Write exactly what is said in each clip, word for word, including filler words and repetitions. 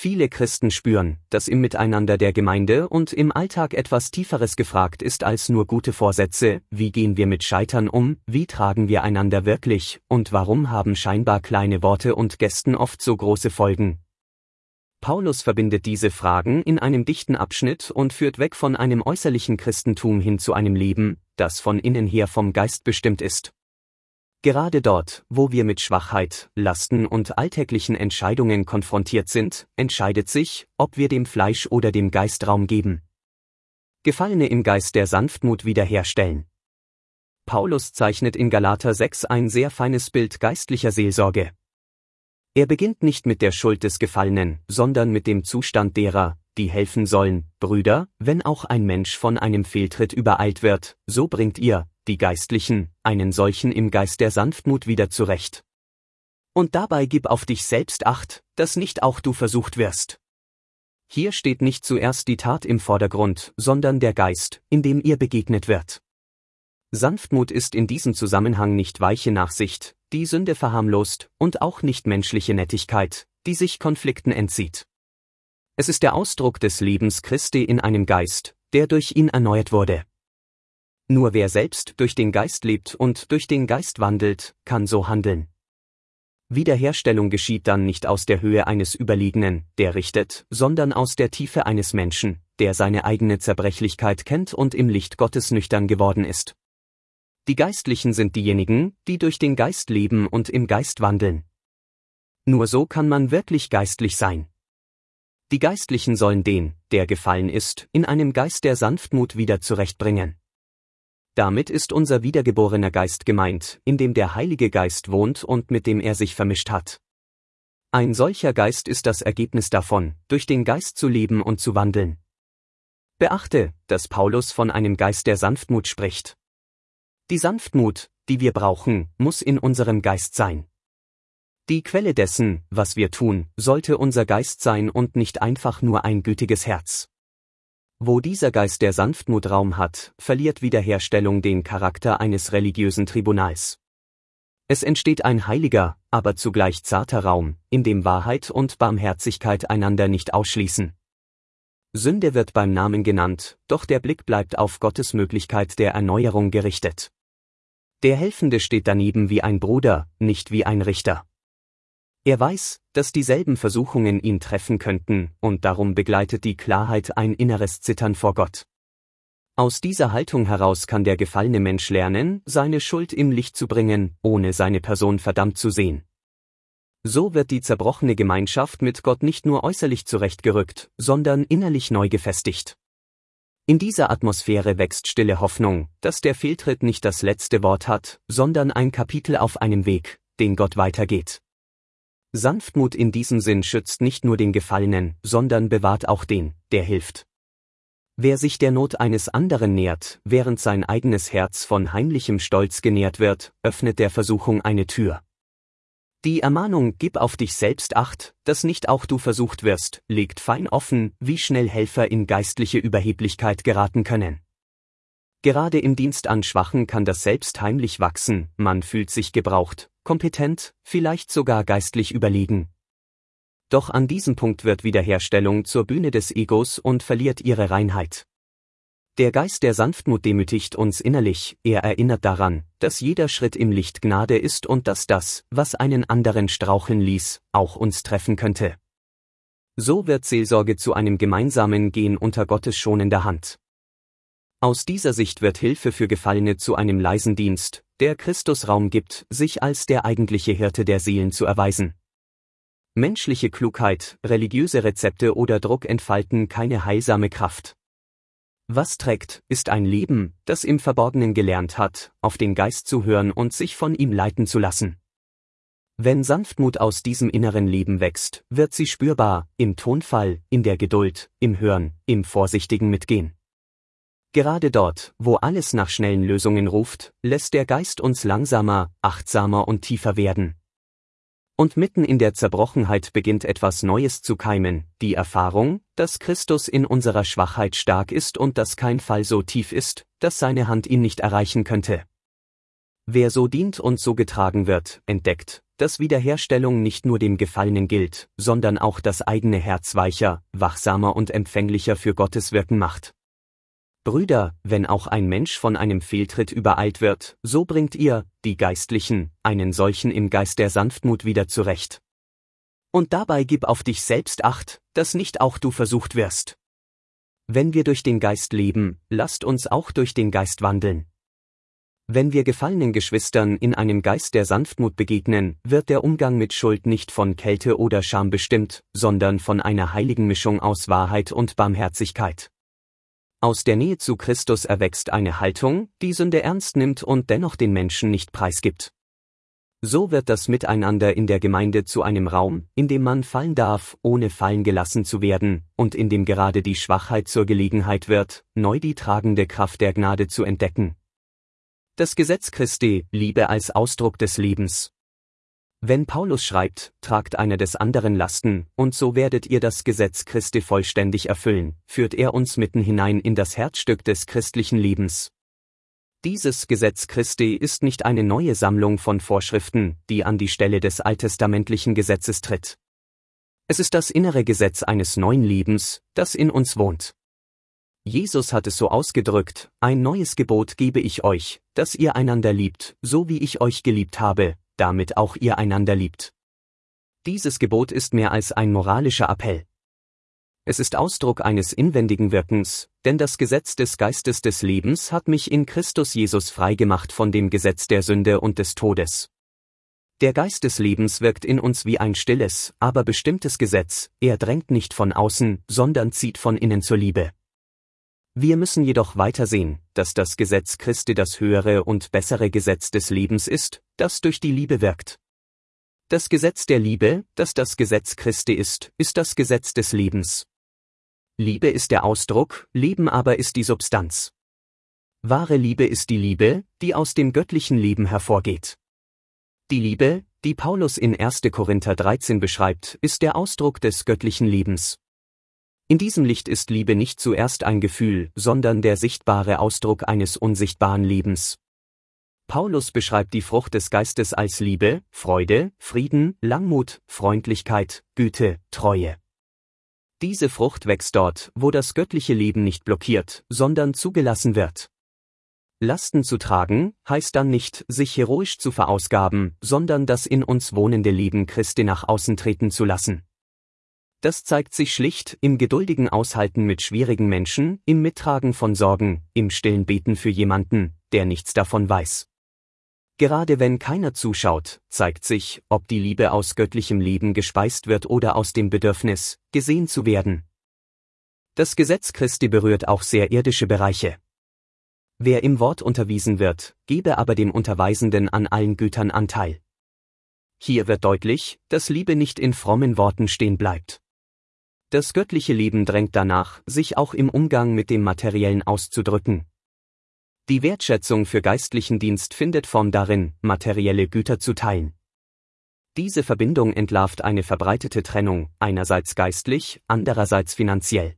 Viele Christen spüren, dass im Miteinander der Gemeinde und im Alltag etwas Tieferes gefragt ist als nur gute Vorsätze. Wie gehen wir mit Scheitern um, wie tragen wir einander wirklich, und warum haben scheinbar kleine Worte und Gesten oft so große Folgen? Paulus verbindet diese Fragen in einem dichten Abschnitt und führt weg von einem äußerlichen Christentum hin zu einem Leben, das von innen her vom Geist bestimmt ist. Gerade dort, wo wir mit Schwachheit, Lasten und alltäglichen Entscheidungen konfrontiert sind, entscheidet sich, ob wir dem Fleisch oder dem Geist Raum geben. Gefallene im Geist der Sanftmut wiederherstellen. Paulus zeichnet in Galater sechs ein sehr feines Bild geistlicher Seelsorge. Er beginnt nicht mit der Schuld des Gefallenen, sondern mit dem Zustand derer, die helfen sollen. Brüder, wenn auch ein Mensch von einem Fehltritt übereilt wird, so bringt ihr, die Geistlichen, einen solchen im Geist der Sanftmut wieder zurecht. Und dabei gib auf dich selbst Acht, dass nicht auch du versucht wirst. Hier steht nicht zuerst die Tat im Vordergrund, sondern der Geist, in dem ihr begegnet wird. Sanftmut ist in diesem Zusammenhang nicht weiche Nachsicht, die Sünde verharmlost, und auch nicht menschliche Nettigkeit, die sich Konflikten entzieht. Es ist der Ausdruck des Lebens Christi in einem Geist, der durch ihn erneuert wurde. Nur wer selbst durch den Geist lebt und durch den Geist wandelt, kann so handeln. Wiederherstellung geschieht dann nicht aus der Höhe eines Überlegenen, der richtet, sondern aus der Tiefe eines Menschen, der seine eigene Zerbrechlichkeit kennt und im Licht Gottes nüchtern geworden ist. Die Geistlichen sind diejenigen, die durch den Geist leben und im Geist wandeln. Nur so kann man wirklich geistlich sein. Die Geistlichen sollen den, der gefallen ist, in einem Geist der Sanftmut wieder zurechtbringen. Damit ist unser wiedergeborener Geist gemeint, in dem der Heilige Geist wohnt und mit dem er sich vermischt hat. Ein solcher Geist ist das Ergebnis davon, durch den Geist zu leben und zu wandeln. Beachte, dass Paulus von einem Geist der Sanftmut spricht. Die Sanftmut, die wir brauchen, muss in unserem Geist sein. Die Quelle dessen, was wir tun, sollte unser Geist sein und nicht einfach nur ein gütiges Herz. Wo dieser Geist der Sanftmut Raum hat, verliert Wiederherstellung den Charakter eines religiösen Tribunals. Es entsteht ein heiliger, aber zugleich zarter Raum, in dem Wahrheit und Barmherzigkeit einander nicht ausschließen. Sünde wird beim Namen genannt, doch der Blick bleibt auf Gottes Möglichkeit der Erneuerung gerichtet. Der Helfende steht daneben wie ein Bruder, nicht wie ein Richter. Er weiß, dass dieselben Versuchungen ihn treffen könnten, und darum begleitet die Klarheit ein inneres Zittern vor Gott. Aus dieser Haltung heraus kann der gefallene Mensch lernen, seine Schuld im Licht zu bringen, ohne seine Person verdammt zu sehen. So wird die zerbrochene Gemeinschaft mit Gott nicht nur äußerlich zurechtgerückt, sondern innerlich neu gefestigt. In dieser Atmosphäre wächst stille Hoffnung, dass der Fehltritt nicht das letzte Wort hat, sondern ein Kapitel auf einem Weg, den Gott weitergeht. Sanftmut in diesem Sinn schützt nicht nur den Gefallenen, sondern bewahrt auch den, der hilft. Wer sich der Not eines anderen nähert, während sein eigenes Herz von heimlichem Stolz genährt wird, öffnet der Versuchung eine Tür. Die Ermahnung „Gib auf dich selbst Acht, dass nicht auch du versucht wirst“, legt fein offen, wie schnell Helfer in geistliche Überheblichkeit geraten können. Gerade im Dienst an Schwachen kann das Selbst heimlich wachsen, man fühlt sich gebraucht, kompetent, vielleicht sogar geistlich überlegen. Doch an diesem Punkt wird Wiederherstellung zur Bühne des Egos und verliert ihre Reinheit. Der Geist der Sanftmut demütigt uns innerlich, er erinnert daran, dass jeder Schritt im Licht Gnade ist und dass das, was einen anderen straucheln ließ, auch uns treffen könnte. So wird Seelsorge zu einem gemeinsamen Gehen unter Gottes schonender Hand. Aus dieser Sicht wird Hilfe für Gefallene zu einem leisen Dienst, der Christus Raum gibt, sich als der eigentliche Hirte der Seelen zu erweisen. Menschliche Klugheit, religiöse Rezepte oder Druck entfalten keine heilsame Kraft. Was trägt, ist ein Leben, das im Verborgenen gelernt hat, auf den Geist zu hören und sich von ihm leiten zu lassen. Wenn Sanftmut aus diesem inneren Leben wächst, wird sie spürbar, im Tonfall, in der Geduld, im Hören, im vorsichtigen Mitgehen. Gerade dort, wo alles nach schnellen Lösungen ruft, lässt der Geist uns langsamer, achtsamer und tiefer werden. Und mitten in der Zerbrochenheit beginnt etwas Neues zu keimen, die Erfahrung, dass Christus in unserer Schwachheit stark ist und dass kein Fall so tief ist, dass seine Hand ihn nicht erreichen könnte. Wer so dient und so getragen wird, entdeckt, dass Wiederherstellung nicht nur dem Gefallenen gilt, sondern auch das eigene Herz weicher, wachsamer und empfänglicher für Gottes Wirken macht. Brüder, wenn auch ein Mensch von einem Fehltritt übereilt wird, so bringt ihr, die Geistlichen, einen solchen im Geist der Sanftmut wieder zurecht. Und dabei gib auf dich selbst Acht, dass nicht auch du versucht wirst. Wenn wir durch den Geist leben, lasst uns auch durch den Geist wandeln. Wenn wir gefallenen Geschwistern in einem Geist der Sanftmut begegnen, wird der Umgang mit Schuld nicht von Kälte oder Scham bestimmt, sondern von einer heiligen Mischung aus Wahrheit und Barmherzigkeit. Aus der Nähe zu Christus erwächst eine Haltung, die Sünde ernst nimmt und dennoch den Menschen nicht preisgibt. So wird das Miteinander in der Gemeinde zu einem Raum, in dem man fallen darf, ohne fallen gelassen zu werden, und in dem gerade die Schwachheit zur Gelegenheit wird, neu die tragende Kraft der Gnade zu entdecken. Das Gesetz Christi, Liebe als Ausdruck des Lebens. Wenn Paulus schreibt, tragt einer des anderen Lasten, und so werdet ihr das Gesetz Christi vollständig erfüllen, führt er uns mitten hinein in das Herzstück des christlichen Lebens. Dieses Gesetz Christi ist nicht eine neue Sammlung von Vorschriften, die an die Stelle des alttestamentlichen Gesetzes tritt. Es ist das innere Gesetz eines neuen Lebens, das in uns wohnt. Jesus hat es so ausgedrückt: Ein neues Gebot gebe ich euch, dass ihr einander liebt, so wie ich euch geliebt habe, damit auch ihr einander liebt. Dieses Gebot ist mehr als ein moralischer Appell. Es ist Ausdruck eines inwendigen Wirkens, denn das Gesetz des Geistes des Lebens hat mich in Christus Jesus freigemacht von dem Gesetz der Sünde und des Todes. Der Geist des Lebens wirkt in uns wie ein stilles, aber bestimmtes Gesetz, er drängt nicht von außen, sondern zieht von innen zur Liebe. Wir müssen jedoch weitersehen, dass das Gesetz Christi das höhere und bessere Gesetz des Lebens ist, das durch die Liebe wirkt. Das Gesetz der Liebe, das das Gesetz Christi ist, ist das Gesetz des Lebens. Liebe ist der Ausdruck, Leben aber ist die Substanz. Wahre Liebe ist die Liebe, die aus dem göttlichen Leben hervorgeht. Die Liebe, die Paulus in erster Korinther dreizehn beschreibt, ist der Ausdruck des göttlichen Lebens. In diesem Licht ist Liebe nicht zuerst ein Gefühl, sondern der sichtbare Ausdruck eines unsichtbaren Lebens. Paulus beschreibt die Frucht des Geistes als Liebe, Freude, Frieden, Langmut, Freundlichkeit, Güte, Treue. Diese Frucht wächst dort, wo das göttliche Leben nicht blockiert, sondern zugelassen wird. Lasten zu tragen, heißt dann nicht, sich heroisch zu verausgaben, sondern das in uns wohnende Leben Christi nach außen treten zu lassen. Das zeigt sich schlicht im geduldigen Aushalten mit schwierigen Menschen, im Mittragen von Sorgen, im stillen Beten für jemanden, der nichts davon weiß. Gerade wenn keiner zuschaut, zeigt sich, ob die Liebe aus göttlichem Leben gespeist wird oder aus dem Bedürfnis, gesehen zu werden. Das Gesetz Christi berührt auch sehr irdische Bereiche. Wer im Wort unterwiesen wird, gebe aber dem Unterweisenden an allen Gütern Anteil. Hier wird deutlich, dass Liebe nicht in frommen Worten stehen bleibt. Das göttliche Leben drängt danach, sich auch im Umgang mit dem Materiellen auszudrücken. Die Wertschätzung für geistlichen Dienst findet Form darin, materielle Güter zu teilen. Diese Verbindung entlarvt eine verbreitete Trennung, einerseits geistlich, andererseits finanziell.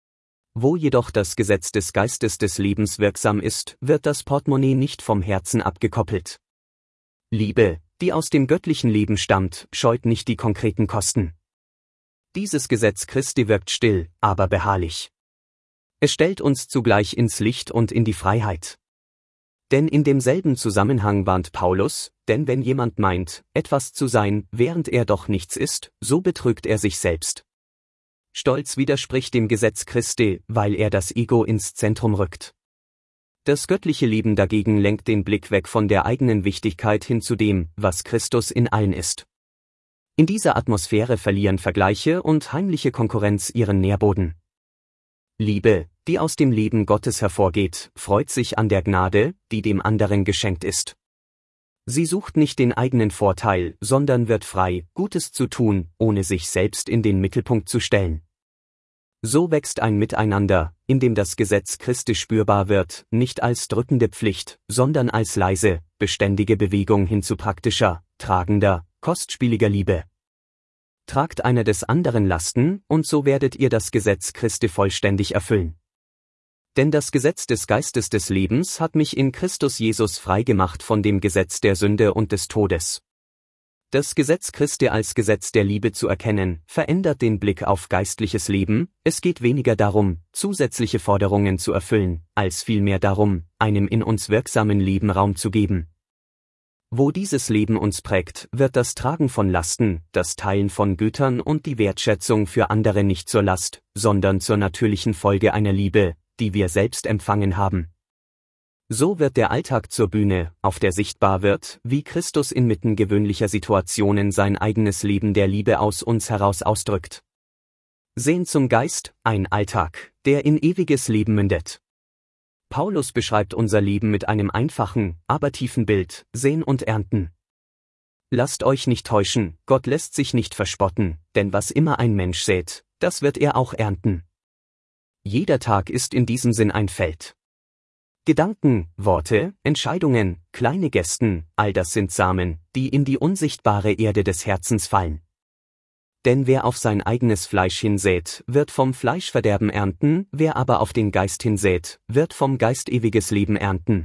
Wo jedoch das Gesetz des Geistes des Lebens wirksam ist, wird das Portemonnaie nicht vom Herzen abgekoppelt. Liebe, die aus dem göttlichen Leben stammt, scheut nicht die konkreten Kosten. Dieses Gesetz Christi wirkt still, aber beharrlich. Es stellt uns zugleich ins Licht und in die Freiheit. Denn in demselben Zusammenhang warnt Paulus, denn wenn jemand meint, etwas zu sein, während er doch nichts ist, so betrügt er sich selbst. Stolz widerspricht dem Gesetz Christi, weil er das Ego ins Zentrum rückt. Das göttliche Leben dagegen lenkt den Blick weg von der eigenen Wichtigkeit hin zu dem, was Christus in allen ist. In dieser Atmosphäre verlieren Vergleiche und heimliche Konkurrenz ihren Nährboden. Liebe, die aus dem Leben Gottes hervorgeht, freut sich an der Gnade, die dem anderen geschenkt ist. Sie sucht nicht den eigenen Vorteil, sondern wird frei, Gutes zu tun, ohne sich selbst in den Mittelpunkt zu stellen. So wächst ein Miteinander, in dem das Gesetz Christi spürbar wird, nicht als drückende Pflicht, sondern als leise, beständige Bewegung hin zu praktischer, tragender, kostspieliger Liebe. Tragt einer des anderen Lasten, und so werdet ihr das Gesetz Christi vollständig erfüllen. Denn das Gesetz des Geistes des Lebens hat mich in Christus Jesus freigemacht von dem Gesetz der Sünde und des Todes. Das Gesetz Christi als Gesetz der Liebe zu erkennen, verändert den Blick auf geistliches Leben. Es geht weniger darum, zusätzliche Forderungen zu erfüllen, als vielmehr darum, einem in uns wirksamen Leben Raum zu geben. Wo dieses Leben uns prägt, wird das Tragen von Lasten, das Teilen von Gütern und die Wertschätzung für andere nicht zur Last, sondern zur natürlichen Folge einer Liebe, die wir selbst empfangen haben. So wird der Alltag zur Bühne, auf der sichtbar wird, wie Christus inmitten gewöhnlicher Situationen sein eigenes Leben der Liebe aus uns heraus ausdrückt. Sehen zum Geist, ein Alltag, der in ewiges Leben mündet. Paulus beschreibt unser Leben mit einem einfachen, aber tiefen Bild: Sehen und Ernten. Lasst euch nicht täuschen, Gott lässt sich nicht verspotten, denn was immer ein Mensch sät, das wird er auch ernten. Jeder Tag ist in diesem Sinn ein Feld. Gedanken, Worte, Entscheidungen, kleine Gesten, all das sind Samen, die in die unsichtbare Erde des Herzens fallen. Denn wer auf sein eigenes Fleisch hinsät, wird vom Fleischverderben ernten, wer aber auf den Geist hinsät, wird vom Geist ewiges Leben ernten.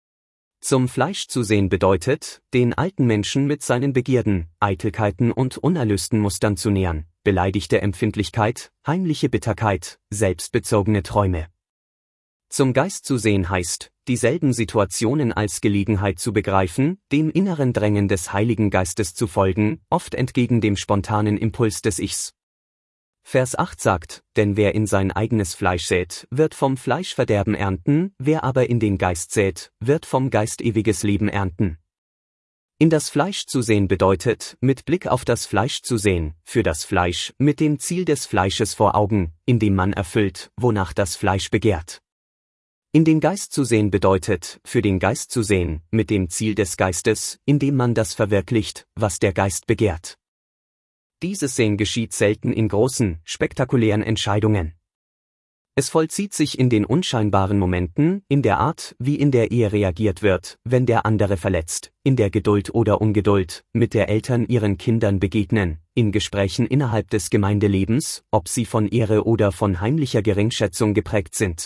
Zum Fleisch zu sehen bedeutet, den alten Menschen mit seinen Begierden, Eitelkeiten und unerlösten Mustern zu nähern, beleidigte Empfindlichkeit, heimliche Bitterkeit, selbstbezogene Träume. Zum Geist zu sehen heißt, dieselben Situationen als Gelegenheit zu begreifen, dem inneren Drängen des Heiligen Geistes zu folgen, oft entgegen dem spontanen Impuls des Ichs. Vers acht sagt, denn wer in sein eigenes Fleisch sät, wird vom Fleischverderben ernten, wer aber in den Geist sät, wird vom Geist ewiges Leben ernten. In das Fleisch zu sehen bedeutet, mit Blick auf das Fleisch zu sehen, für das Fleisch, mit dem Ziel des Fleisches vor Augen, indem man erfüllt, wonach das Fleisch begehrt. In den Geist zu sehen bedeutet, für den Geist zu sehen, mit dem Ziel des Geistes, indem man das verwirklicht, was der Geist begehrt. Dieses Sehen geschieht selten in großen, spektakulären Entscheidungen. Es vollzieht sich in den unscheinbaren Momenten, in der Art, wie in der Ehe reagiert wird, wenn der andere verletzt, in der Geduld oder Ungeduld, mit der Eltern ihren Kindern begegnen, in Gesprächen innerhalb des Gemeindelebens, ob sie von Ehre oder von heimlicher Geringschätzung geprägt sind.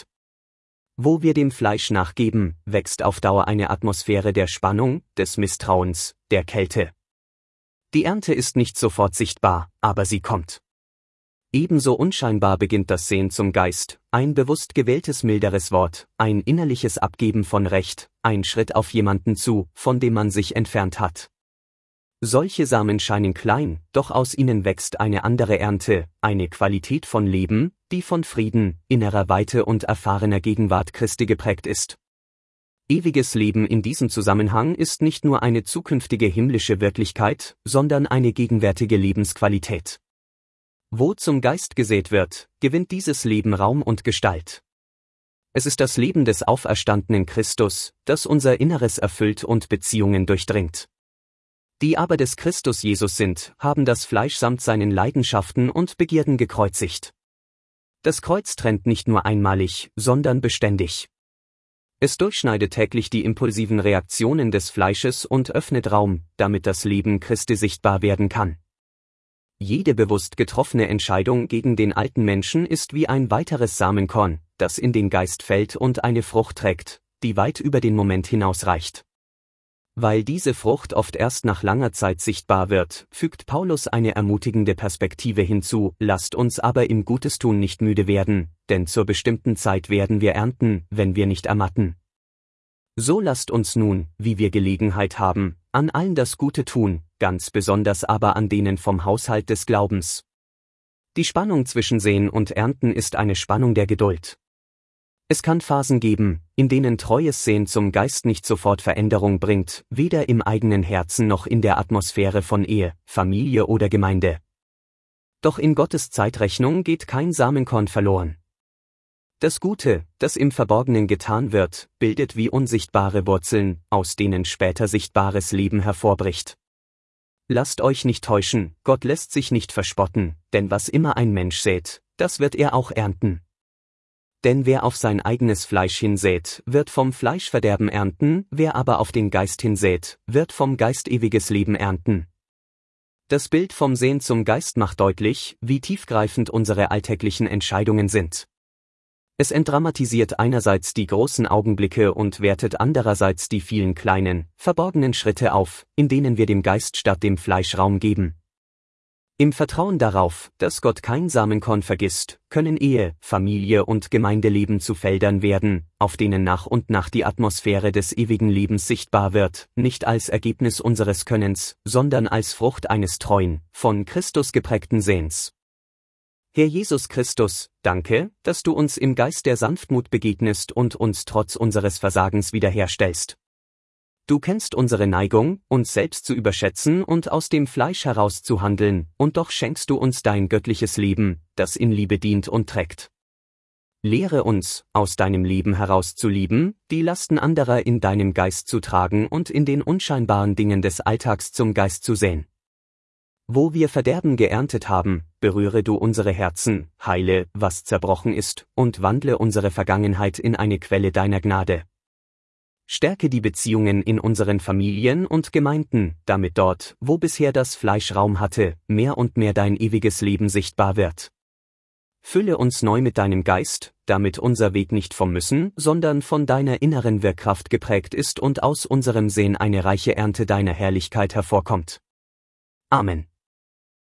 Wo wir dem Fleisch nachgeben, wächst auf Dauer eine Atmosphäre der Spannung, des Misstrauens, der Kälte. Die Ernte ist nicht sofort sichtbar, aber sie kommt. Ebenso unscheinbar beginnt das Sehen zum Geist, ein bewusst gewähltes milderes Wort, ein innerliches Abgeben von Recht, ein Schritt auf jemanden zu, von dem man sich entfernt hat. Solche Samen scheinen klein, doch aus ihnen wächst eine andere Ernte, eine Qualität von Leben, die von Frieden, innerer Weite und erfahrener Gegenwart Christi geprägt ist. Ewiges Leben in diesem Zusammenhang ist nicht nur eine zukünftige himmlische Wirklichkeit, sondern eine gegenwärtige Lebensqualität. Wo zum Geist gesät wird, gewinnt dieses Leben Raum und Gestalt. Es ist das Leben des auferstandenen Christus, das unser Inneres erfüllt und Beziehungen durchdringt. Die aber des Christus Jesus sind, haben das Fleisch samt seinen Leidenschaften und Begierden gekreuzigt. Das Kreuz trennt nicht nur einmalig, sondern beständig. Es durchschneidet täglich die impulsiven Reaktionen des Fleisches und öffnet Raum, damit das Leben Christi sichtbar werden kann. Jede bewusst getroffene Entscheidung gegen den alten Menschen ist wie ein weiteres Samenkorn, das in den Geist fällt und eine Frucht trägt, die weit über den Moment hinausreicht. Weil diese Frucht oft erst nach langer Zeit sichtbar wird, fügt Paulus eine ermutigende Perspektive hinzu: Lasst uns aber im Gutestun nicht müde werden, denn zur bestimmten Zeit werden wir ernten, wenn wir nicht ermatten. So lasst uns nun, wie wir Gelegenheit haben, an allen das Gute tun, ganz besonders aber an denen vom Haushalt des Glaubens. Die Spannung zwischen Sehen und Ernten ist eine Spannung der Geduld. Es kann Phasen geben, in denen treues Sehen zum Geist nicht sofort Veränderung bringt, weder im eigenen Herzen noch in der Atmosphäre von Ehe, Familie oder Gemeinde. Doch in Gottes Zeitrechnung geht kein Samenkorn verloren. Das Gute, das im Verborgenen getan wird, bildet wie unsichtbare Wurzeln, aus denen später sichtbares Leben hervorbricht. Lasst euch nicht täuschen, Gott lässt sich nicht verspotten, denn was immer ein Mensch sät, das wird er auch ernten. Denn wer auf sein eigenes Fleisch hinsät, wird vom Fleischverderben ernten, wer aber auf den Geist hinsät, wird vom Geist ewiges Leben ernten. Das Bild vom Sehen zum Geist macht deutlich, wie tiefgreifend unsere alltäglichen Entscheidungen sind. Es entdramatisiert einerseits die großen Augenblicke und wertet andererseits die vielen kleinen, verborgenen Schritte auf, in denen wir dem Geist statt dem Fleisch Raum geben. Im Vertrauen darauf, dass Gott kein Samenkorn vergisst, können Ehe, Familie und Gemeindeleben zu Feldern werden, auf denen nach und nach die Atmosphäre des ewigen Lebens sichtbar wird, nicht als Ergebnis unseres Könnens, sondern als Frucht eines treuen, von Christus geprägten Sehens. Herr Jesus Christus, danke, dass du uns im Geist der Sanftmut begegnest und uns trotz unseres Versagens wiederherstellst. Du kennst unsere Neigung, uns selbst zu überschätzen und aus dem Fleisch heraus zu handeln, und doch schenkst du uns dein göttliches Leben, das in Liebe dient und trägt. Lehre uns, aus deinem Leben heraus zu lieben, die Lasten anderer in deinem Geist zu tragen und in den unscheinbaren Dingen des Alltags zum Geist zu säen. Wo wir Verderben geerntet haben, berühre du unsere Herzen, heile, was zerbrochen ist, und wandle unsere Vergangenheit in eine Quelle deiner Gnade. Stärke die Beziehungen in unseren Familien und Gemeinden, damit dort, wo bisher das Fleisch Raum hatte, mehr und mehr dein ewiges Leben sichtbar wird. Fülle uns neu mit deinem Geist, damit unser Weg nicht vom Müssen, sondern von deiner inneren Wirkkraft geprägt ist und aus unserem Sehen eine reiche Ernte deiner Herrlichkeit hervorkommt. Amen.